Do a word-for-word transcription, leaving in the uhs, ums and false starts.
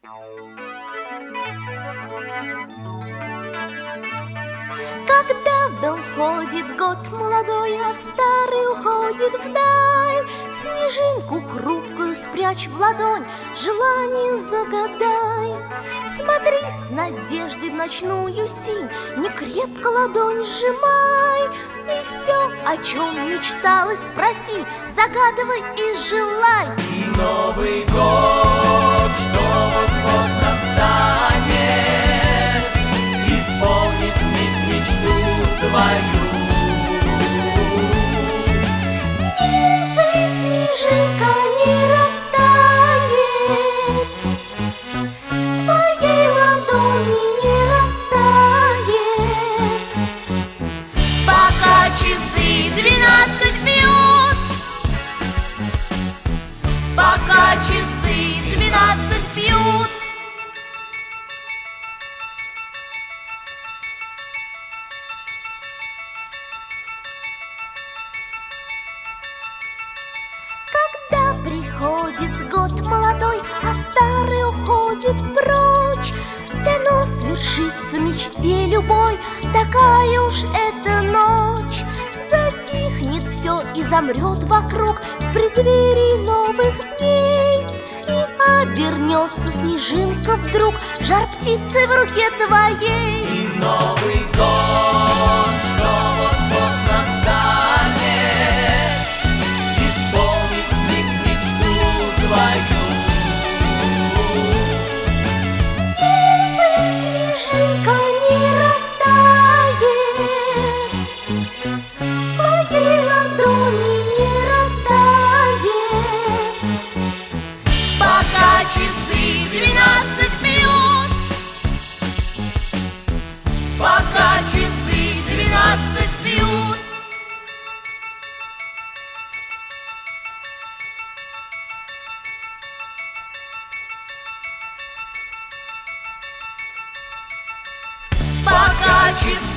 Когда в дом входит год молодой, а старый уходит вдаль, снежинку хрупкую спрячь в ладонь, желание загадай. Смотри с надеждой в ночную синь, не крепко ладонь сжимай, и все, о чем мечталось, проси, загадывай и желай. И Новый год, что вот-вот настанет, исполнит миг мечту твою. Если снежинка не растает, в твоей ладони не растает, пока часы двенадцать бьют, пока часы двенадцать бьют. Когда приходит год молодой, а старый уходит прочь, дано свершится мечте любой, такая уж эта ночь. Затихнет все и замрет вокруг в преддверии новых дней, и обернется снежинка вдруг жар птицы в руке твоей. И Новый год, что вот-вот настанет, исполнит миг мечту твою. Если снежинка не растает, в твоей ладони не растает, Пока часы двенадцать бьют, пока часы двенадцать бьют. Пока часы